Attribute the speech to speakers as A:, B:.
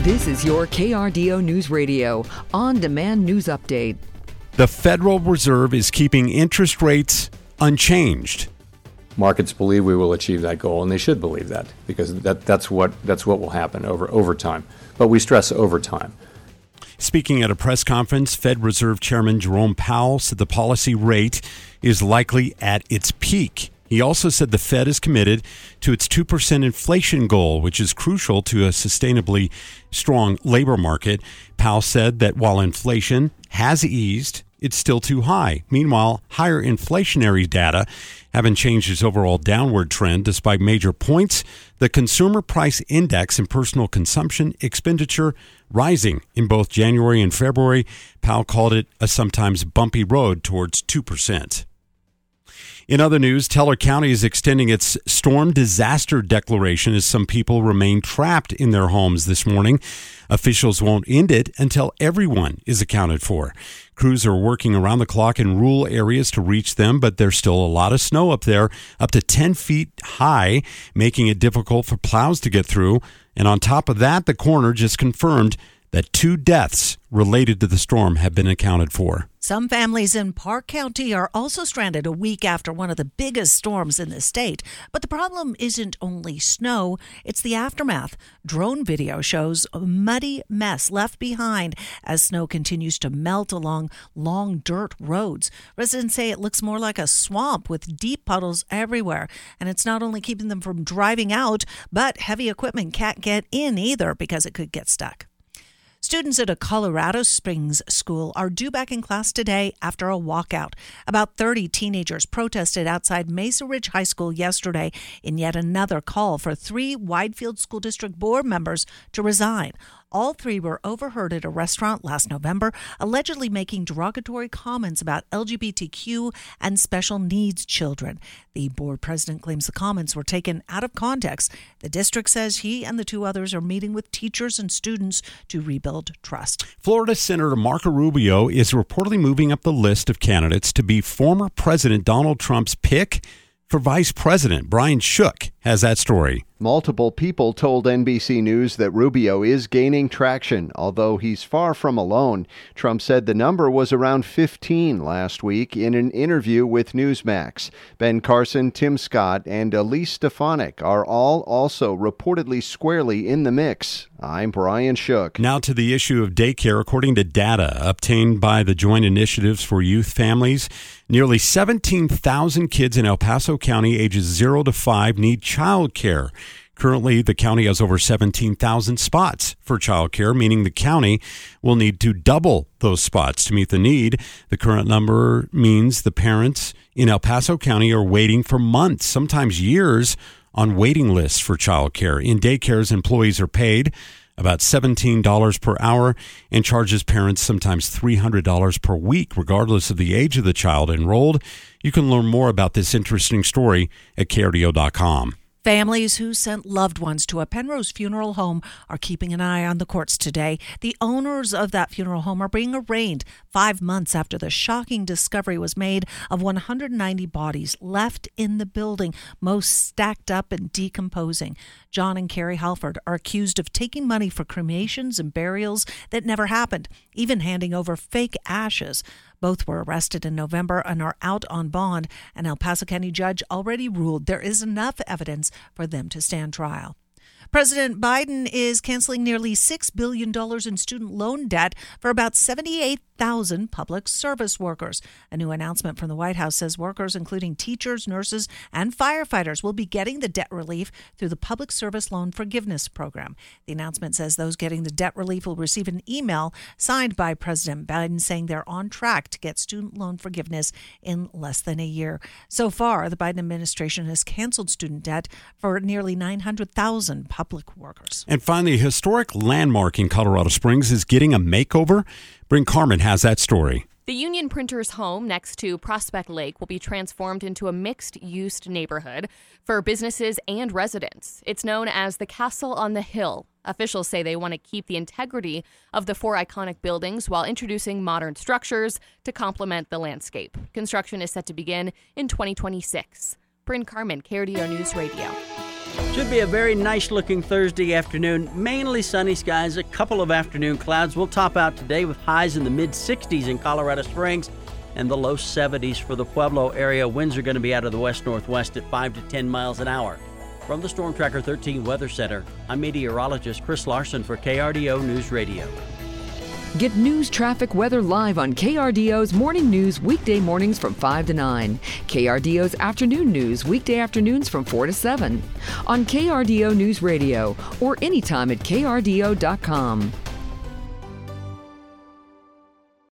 A: This is your KRDO News Radio on-demand news update.
B: The Federal Reserve is keeping interest rates unchanged.
C: Markets believe we will achieve that goal, and they should believe that because that's what will happen over time. But we stress over time.
B: Speaking at a press conference, Fed Reserve Chairman Jerome Powell said the policy rate is likely at its peak. He also said the Fed is committed to its 2% inflation goal, which is crucial to a sustainably strong labor market. Powell said that while inflation has eased, it's still too high. Meanwhile, higher inflationary data haven't changed its overall downward trend despite major points. The Consumer Price Index and personal consumption expenditure rising in both January and February. Powell called it a sometimes bumpy road towards 2%. In other news, Teller County is extending its storm disaster declaration as some people remain trapped in their homes this morning. Officials won't end it until everyone is accounted for. Crews are working around the clock in rural areas to reach them, but there's still a lot of snow up there, up to 10 feet high, making it difficult for plows to get through. And on top of that, the coroner just confirmed that 2 deaths related to the storm have been accounted for.
D: Some families in Park County are also stranded a week after one of the biggest storms in the state. But the problem isn't only snow, it's the aftermath. Drone video shows a muddy mess left behind as snow continues to melt along long dirt roads. Residents say it looks more like a swamp with deep puddles everywhere. And it's not only keeping them from driving out, but heavy equipment can't get in either because it could get stuck. Students at a Colorado Springs school are due back in class today after a walkout. About 30 teenagers protested outside Mesa Ridge High School yesterday in yet another call for 3 Widefield School District board members to resign. All 3 were overheard at a restaurant last November, allegedly making derogatory comments about LGBTQ and special needs children. The board president claims the comments were taken out of context. The district says he and the 2 others are meeting with teachers and students to rebuild trust.
B: Florida Senator Marco Rubio is reportedly moving up the list of candidates to be former President Donald Trump's pick for vice president. Brian Shook has that story.
E: Multiple people told NBC News that Rubio is gaining traction, although he's far from alone. Trump said the number was around 15 last week in an interview with Newsmax. Ben Carson, Tim Scott, and Elise Stefanik are all also reportedly squarely in the mix. I'm Brian Shook.
B: Now to the issue of daycare. According to data obtained by the Joint Initiatives for Youth Families, nearly 17,000 kids in El Paso County ages 0 to 5 need child care. Currently, the county has over 17,000 spots for child care, meaning the county will need to double those spots to meet the need. The current number means the parents in El Paso County are waiting for months, sometimes years, on waiting lists for child care. In daycares, employees are paid about $17 per hour and charges parents sometimes $300 per week, regardless of the age of the child enrolled. You can learn more about this interesting story at KRDO.com.
D: Families who sent loved ones to a Penrose funeral home are keeping an eye on the courts today. The owners of that funeral home are being arraigned 5 months after the shocking discovery was made of 190 bodies left in the building, most stacked up and decomposing. John and Carrie Halford are accused of taking money for cremations and burials that never happened, even handing over fake ashes. Both were arrested in November and are out on bond. An El Paso County judge already ruled there is enough evidence for them to stand trial. President Biden is canceling nearly $6 billion in student loan debt for about 78,000 public service workers. A new announcement from the White House says workers, including teachers, nurses, and firefighters, will be getting the debt relief through the Public Service Loan Forgiveness Program. The announcement says those getting the debt relief will receive an email signed by President Biden saying they're on track to get student loan forgiveness in less than a year. So far, the Biden administration has canceled student debt for nearly 900,000 public workers.
B: And finally, a historic landmark in Colorado Springs is getting a makeover. Bryn Carmen has that story.
F: The Union Printers home next to Prospect Lake will be transformed into a mixed-use neighborhood for businesses and residents. It's known as the Castle on the Hill. Officials say they want to keep the integrity of the 4 iconic buildings while introducing modern structures to complement the landscape. Construction is set to begin in 2026. Bryn Carmen, KRDO News Radio.
G: Should be a very nice-looking Thursday afternoon. Mainly sunny skies, a couple of afternoon clouds. We'll top out today with highs in the mid-60s in Colorado Springs and the low 70s for the Pueblo area. Winds are going to be out of the west-northwest at 5 to 10 miles an hour. From the Storm Tracker 13 Weather Center, I'm meteorologist Chris Larson for KRDO News Radio.
A: Get news, traffic, weather live on KRDO's Morning News weekday mornings from 5 to 9. KRDO's Afternoon News weekday afternoons from 4 to 7. On KRDO News Radio or anytime at krdo.com.